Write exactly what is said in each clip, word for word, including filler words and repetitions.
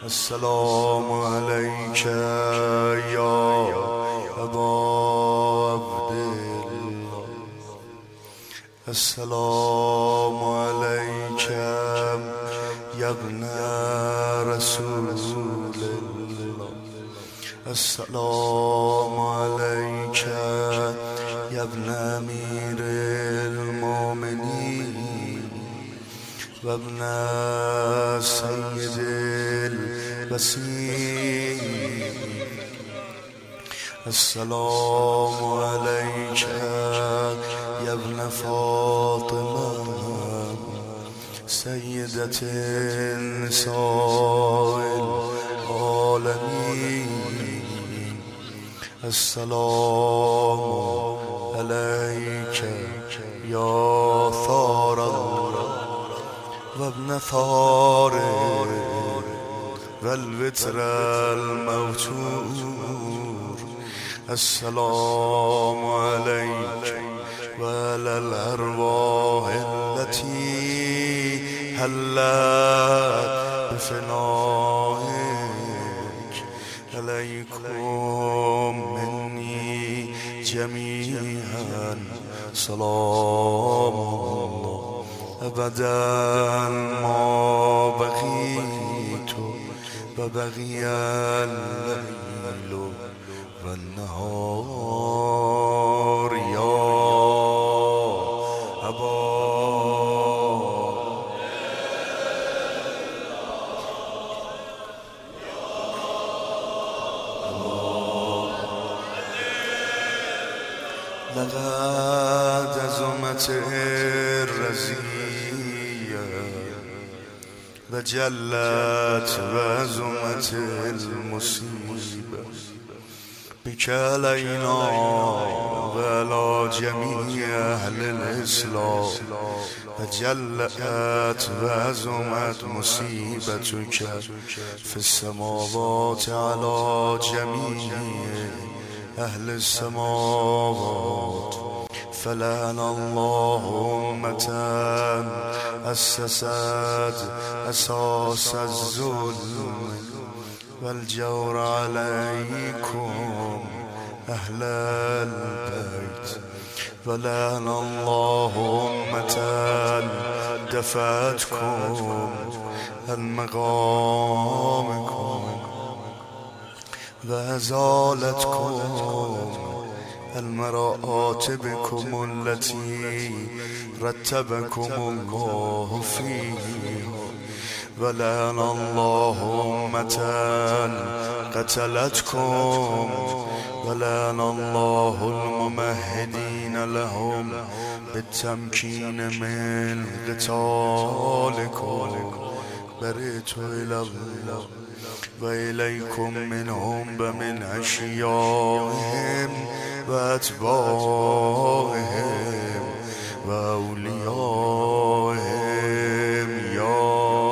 السلام عليك يا أبا عبدالله، السلام عليك يا ابن رسول الله، السلام عليك يا ابن أمير المؤمنين وابن سيد البصير، السلام عليك يا ابن فاطمة سيدة نساء العالمين، السلام عليك يا ثار الله وابن ثار والوتر الموتور، السلام عليك وعلى الأرواح التي هلت بفنائك، عليكم مني جميعا سلام الله أبدا ما بقيت وبقي الليل والنهار يا أبا لقد عظمت الرزية وجلت وعظمت المصيبة بك علينا وعلى جميع أهل الإسلام، وجلت وعظمت مصيبتك في السماوات على جميع أهل السماوات، فلعن الله أمة أسست أساس الظلم والجور عليكم أهل البيت، ولعن الله أمة دفعتكم عن مقامكم وأزالتكم المراتبكم التي رتبكم الله فيه، ولعن الله أمة قتلتكم، ولعن الله الممهدين لهم بالتمكين من قتالكم، برئت إلى الله وإليكم منهم ومن أشيائهم وأتباعهم وأوليائهم يا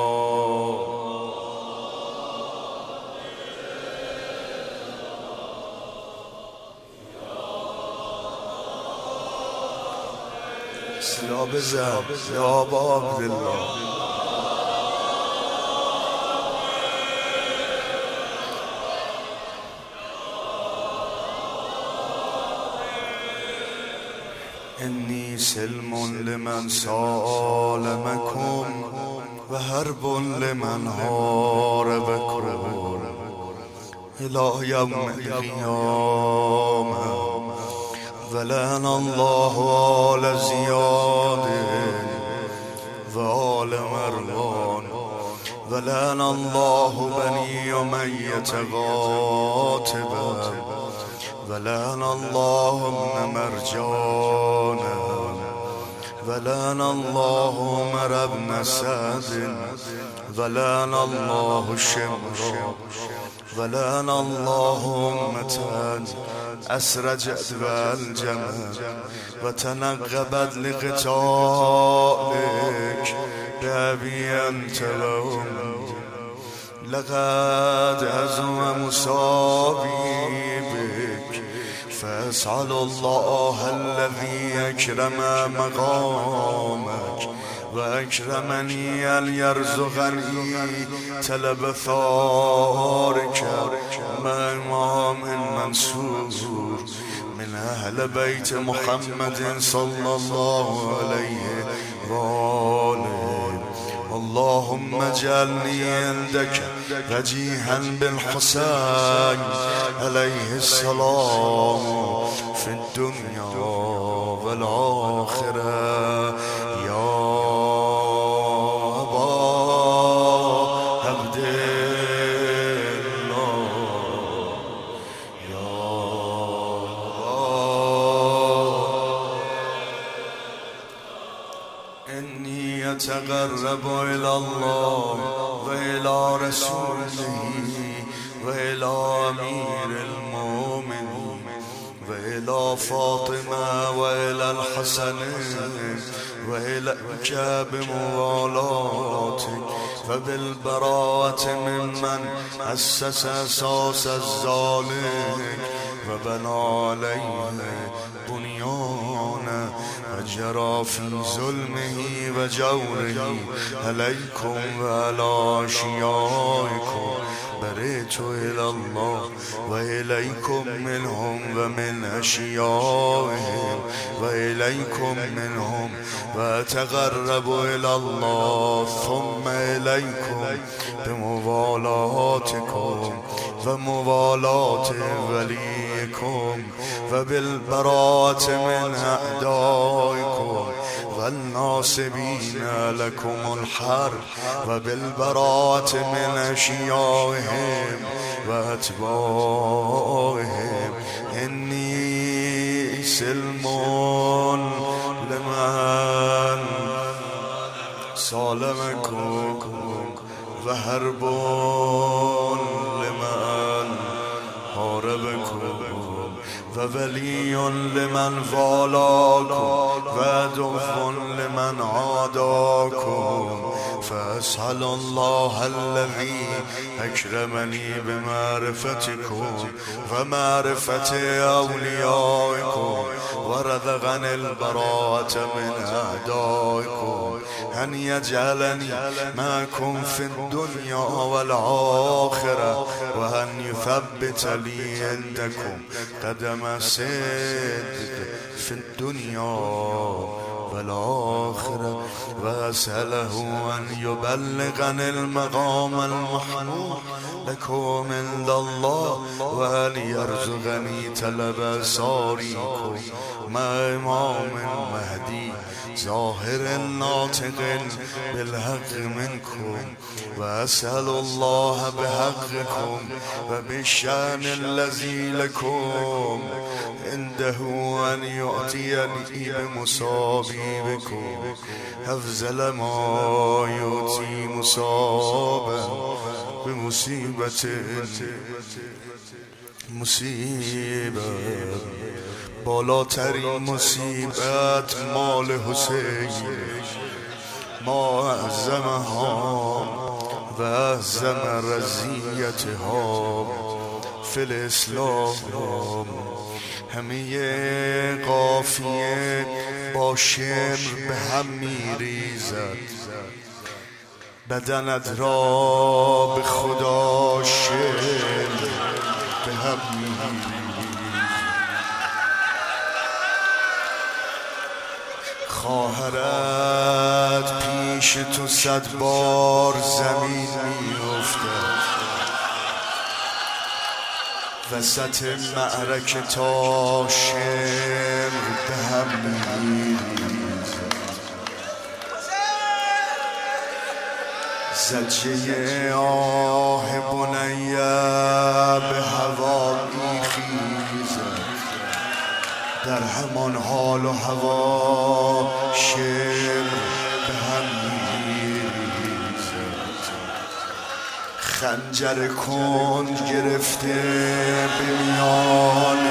سلا بزن يا أبا عبدالله. إني سلم لمن سالمكم وحرب لمن حاربكم إلى يوم القيامة، ولعن الله آل زياد وآل مروان، ولعن الله بني أمية قاتبا، ولعن الله ابن مرجان، ولعن الله عمر بن سعد، ولعن الله شمر، ولعن الله أمة أسرجت والجمد وتنقبت لقتالك بأبي أنت وأمي، لقد عظم مصابي بك، فأسأل الله الذي أكرم مقامك و اکرمنی الیرزقنی طلب ثارک مع امام منصور من اهل بیت محمد صلی الله علیه و آله. اللهم اجعلني عندك وجيها بالحسين عليه السلام في الدنيا والآخرة يا أبا عبد الله يا إني أتقرب إلى الله وإلى رسوله وإلى أمير المؤمنين وإلى فاطمة وإلى الحسن وإليك بموالاتك وبالبراءة ممن أسس أساس الظالم وبنى عليه بنيانا وجرى في ظلمه وجوره عليكم وعلى أشيائكم. برئت إلى الله وإليكم منهم ومن أشيائهم وإليكم منهم وأتقرب إلى الله ثم إليكم بموالاتكم وموالاة وليكم وبالبراءة من أعدائكم والناصبين لكم الحرب وبالبراءة من أشيائهم وأتباعهم. إني سلم لمن سالمكم وحرب لمن حاربكم وولي لمن والاكم وعدو لمن عاداكم. فأسأل الله الذي أكرمني بمعرفتكم ومعرفة أوليائكم ورزقني البراءة من أعدائكم أن يجعلني معكم في الدنيا والآخرة وأن يثبت لي عندكم قدم صدق في الدنيا والآخرة وأسأله أن يبلغني المقام المحمود لكم عند الله وأن يرزقني طلب ساريكم مع إمام مهدي ظاهر ناطق بالحق منكم. وأسأل الله بحقكم وبالشأن الذي لكم عنده أن يؤتيني بمصابيبكم أفضل ما يؤتي مصابا بمصيبة مصیبت. بالاترین مصیبت مال حسین ما اعظمها و اعظم رضیتها فی الاسلام. همه قافیه با شمر به هم میریزد، بدنت را به خدا شمر به هم میریزد. خواهرت پیش تو صد بار زمین میافتد، وسط معرکه تا شمر به هم میریزد. زجه آه بنیه به هوا میخیزد، در همان حال و هوا شمر به هم میریزد. خنجر کند گرفته به میان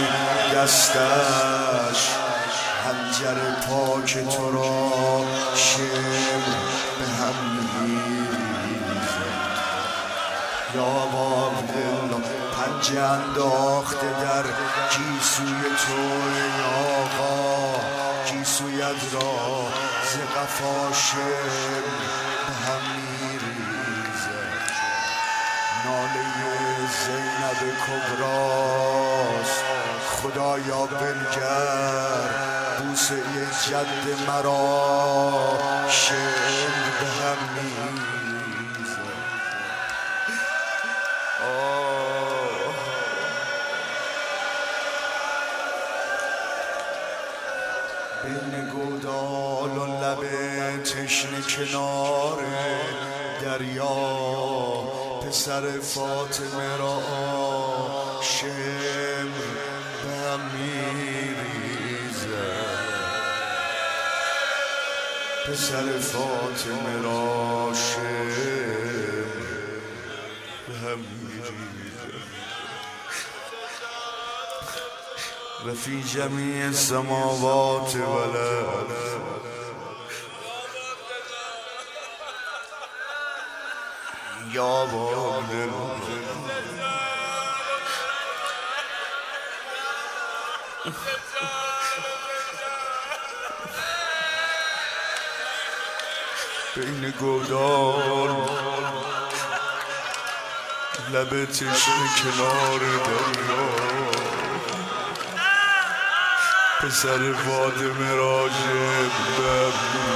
دستش، خنجر پاک تو را شمر به هم میریزد. یا ابا عبدالله پنجه انداخته در گیسوی تو ای آقا، گیسویت را ز قفاشم به هم میریزه ناله زینب کبراست خدایا بنگر بوسه جد مرا شم به هم میریزه بین گودال و لب تشنه کنار دریا پسر فاطمه را شمر به هم میریزه پسر فاطمه را شمر به هم میریزه و فی جمیع السماوات والارض یا باب دل بین گودال لب تشنه کنار دریا پسر فاطمه را شب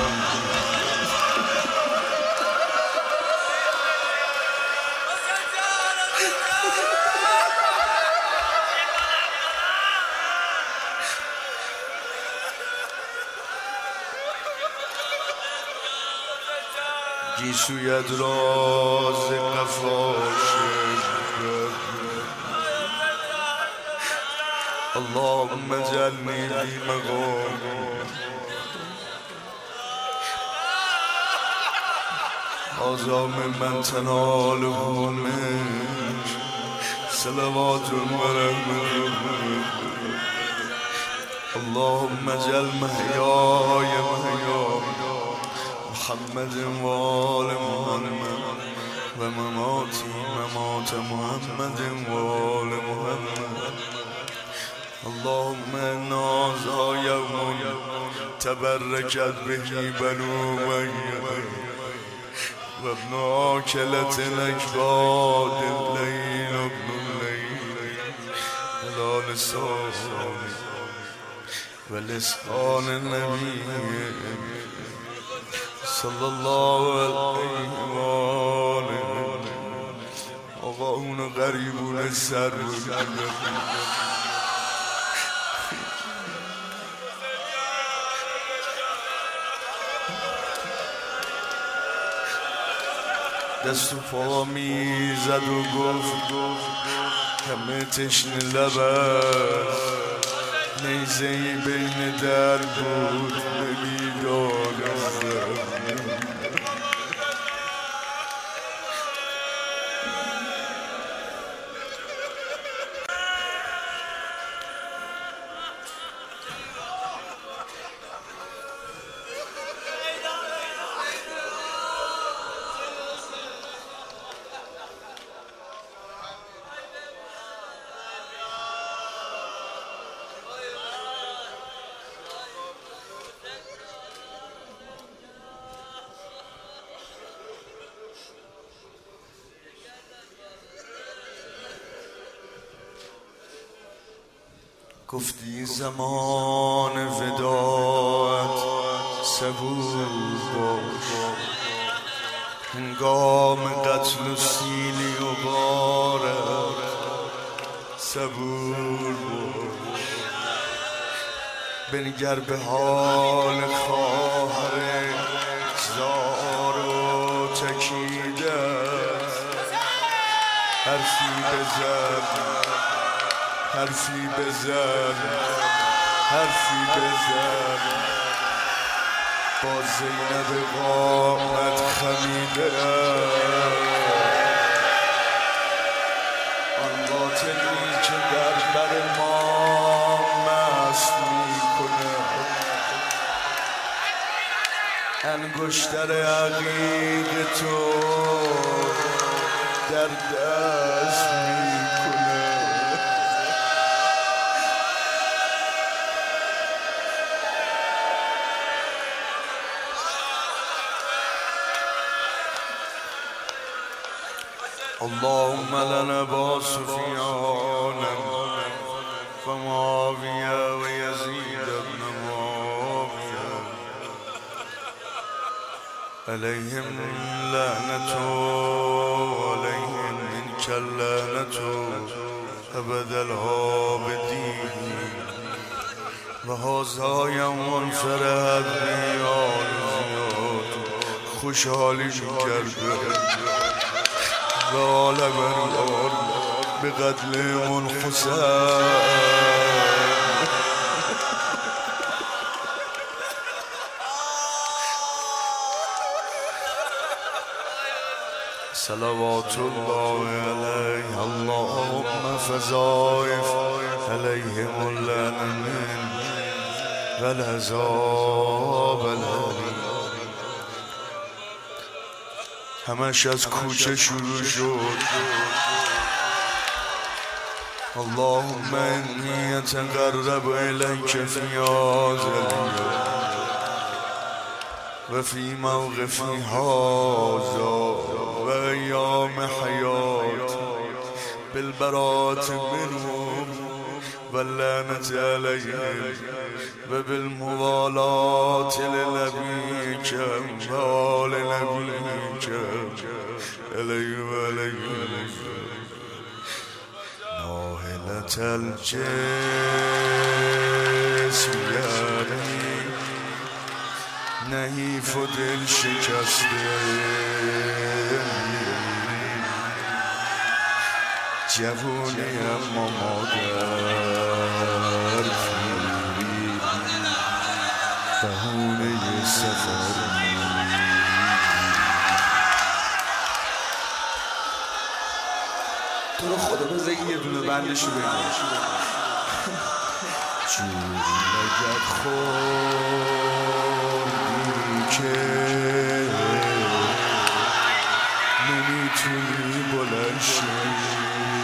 گیسویت راز قفاشم اللهم اجعلنی فی مقام هذا ممن تناله منك صلوات و رحمت اللهم اجعل محیای محیای محمد و آل محمد و مماتی ممات محمد و آل محمد اللهم انا ذا یوم تبرکت به بنو و ابن آکلت الاکباد اللیل و ابن اللیل هلال سانی و لسان النبی صلی الله علیه و آله آقا اون غریبون سر بود دست و پا میزد و گفت همه تشنه لب است نیزه‌ای بین در بود نمیدانستم گفتی زمان وداعت صبور باش هنگام قتل و سیلی و بارت صبور باش بنگر به حال خواهر زار و چکیده حرفی بزن حرفی بزن حرفی بزن با زینب قامت خمیده آن باطلی که در بر ما مست میکنه انگشتر عقیق تو در دست میکنه اللهم لنا با سفیان و معاویه و یزید ابن معاویه علیهم لعنت علیهم منک اللعنت ابد العابدین و هذا یوم فرحت بیان زیاد خوشحالی میکرده و عالم انوار به قتل اون حسین. صلوات الله علیه اللهم فضائف علیهم اللعن و العذاب العلیم. همش از کوچه شروع شد. اللهم انی اتقرب الیک فی هذا اليوم و فی موقفی هذا و ایام حیات بالبراءة منهم و اللعنة علیهم و بالموالاة لنبیک و آل نبیک علیهم و علیهم ناهلة الجسم یعنی نحیف و دل شکسته جوونی اما مادر پیری بهونه سفر. تو رو خدا بذار یه دونه بندشو بگیم جوری نگد خوردی که نمیتونی بلند شی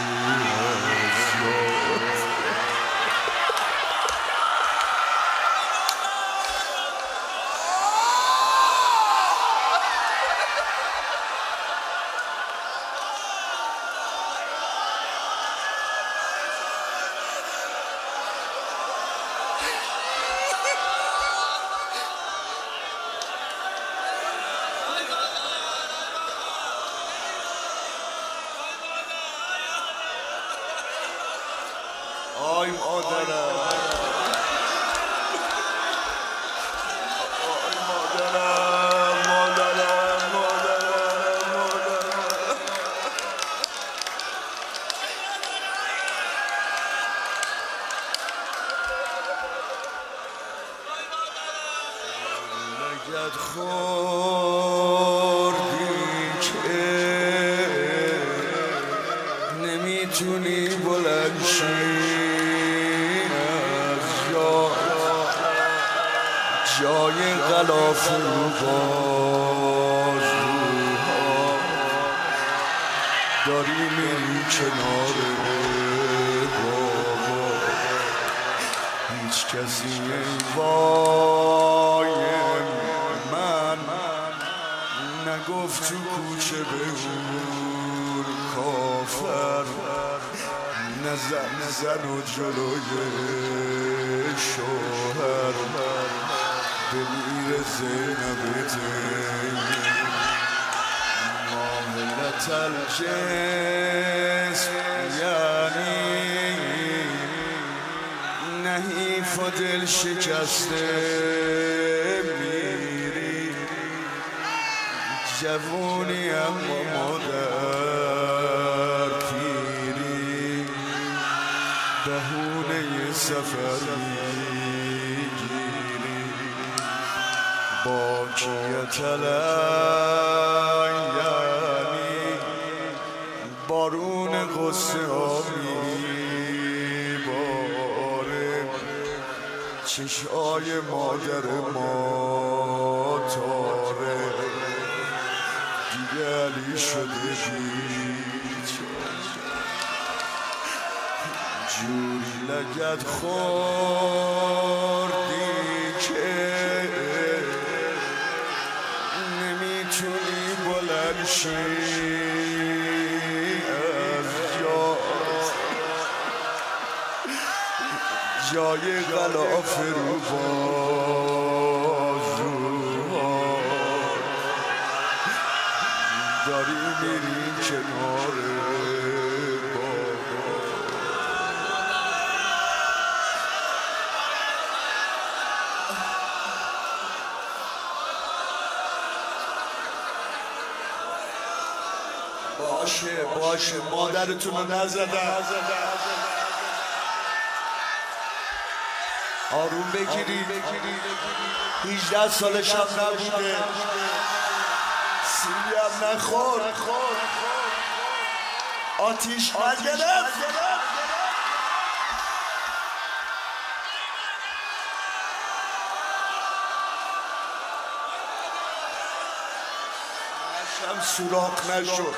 آی مادرم آی مادرم مادرم مادرم مادرم لگد خوردی که نمیتونی بلند شی جای غلاف رو بازوها داری میری کنار بابا هیچ کسی وای من نگفت تو کوچه بگور کافر نزن نزن و جلوی شوهر بمیر زینب تیمی معاملت الجسم یعنی نحیف و دل شکسته میری جوونی اما مادر پیری بهونه سفری باکیت الایامی بارون غصه ها میباره چشای مادر ما تاره دیگه علی شده بیچ جوری لگد خوردی که نمیتونی بلند شی جای غلاف رو بازوها داری میری کنار بابا. باشه باشه مادرتون رو نزدن، آروم بگیری. هجده سالش هم نبوده، سیلی هم نخور، آتیش نگرفت. نشم سوراخ نشد.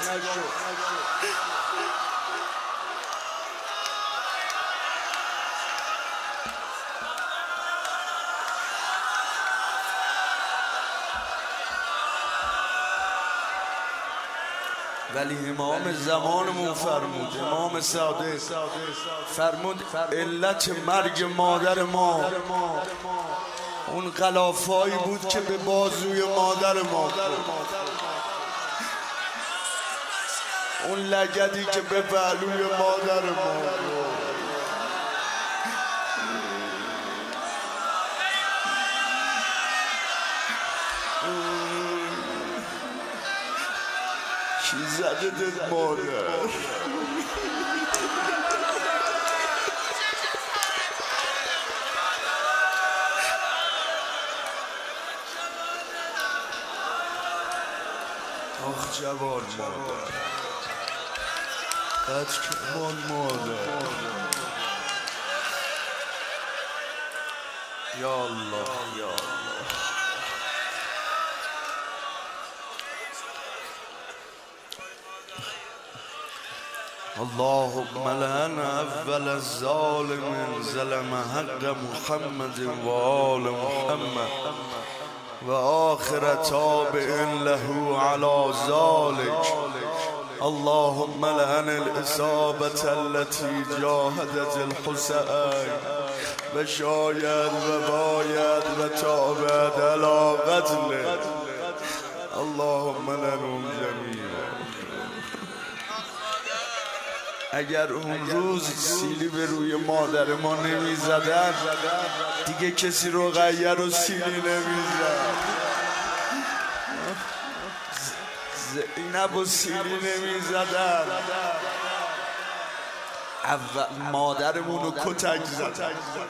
ولی امام زمانمون فرمود، امام صادق فرمود علت مرگ مادر ما اون غلافایی بود که به بازوی مادر ما بود، اون لگدی که به پهلوی مادر ما بود. چی زده دل مادر؟ آخ جوان مادر، قد کمان مادر. یا الله یا الله. اللهم لعن اول الظالم ظلم حق محمد و آل محمد و آخر تابع له على ذلك. اللهم لعن الإصابة التي جاهدت الحسين و شاید و باید و تابعت على قتله. اللهم لعنهم جميعا. اگر اون روز سیلی به روی مادر ما نمی زدن دیگه کسی رو غیر و سیلی نمی زد. زینب و سیلی نمی زدن، اول مادرمون رو کتک زدن.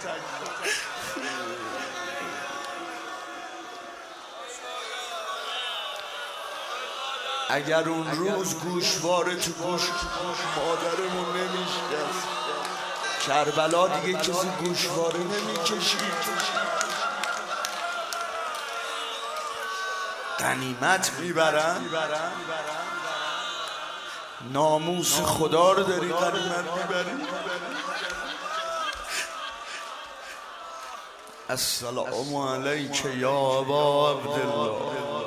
اگر اون روز گوشواره تو گوش مادرمون نمیشکست، کربلا دیگه کسی گوشواره نمیکشید، غنیمت میبرن. ناموس خدا رو داری غنیمت میبری. السلام علیک یا ابا عبدالله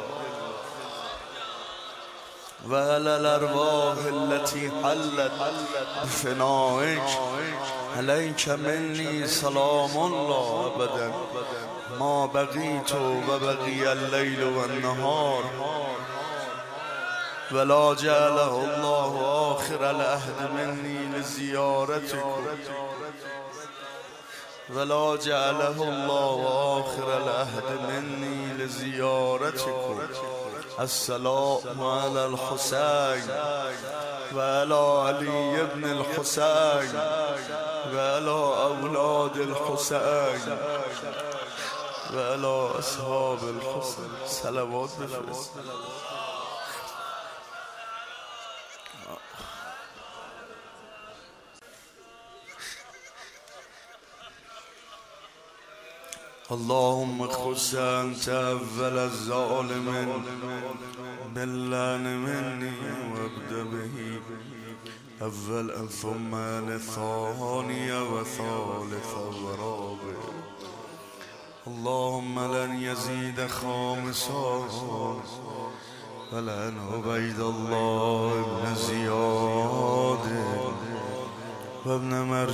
و علی الارواح التي حلت بفنائک علیک منی سلام الله ابدا ما بقیت و بقی اللیل و النهار ولا جعله الله آخر العهد منی لزیارتکم ولا جعله الله آخر العهد منی لزیارتکم. السلام على الحسين وعلى علي بن الحسين وعلى أولاد الحسين وعلى أصحاب الحسين. صلوات بفرست. اللهم خص أنت أول الظالم باللعن مني وابدأ به أولا ثم الثاني وثالث ورابع. اللهم لن يزيد خامسا ولن عبيد الله بن زياد و ابن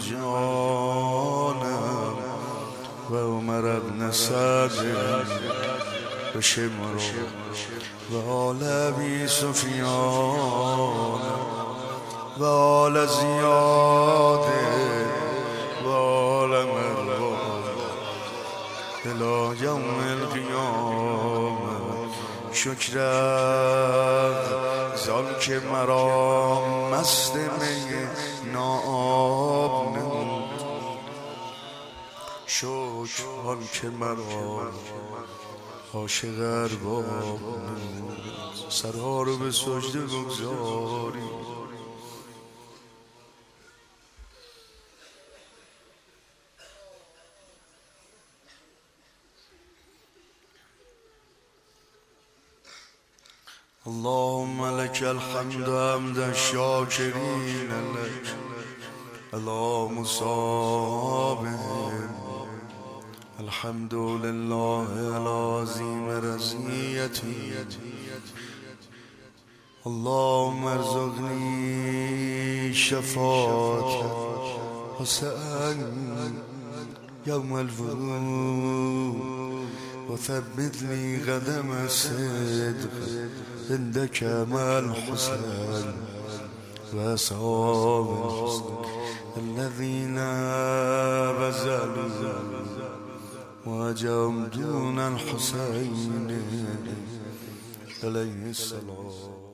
مرجان و عمر ابن سعد و شمر و آل ابی سفیان و آل زیاد و آل مروان الی یوم القیامه. شکرت زان که مرا مست می ناب نمود، شکر آن که مرا عاشق ارباب نمود. سرها رو به سجده بگذاری اللهم لك الحمد حمد الشاكرين لك على مصابهم. الحمد لله العظيم رزيتي. اللهم ارزقني شفاعة حسن يوم الورود وثبت لي قدم الصدق عندك مع الحسن وأصحاب الذين بذلوا وجم دون الحسين عليه السلام.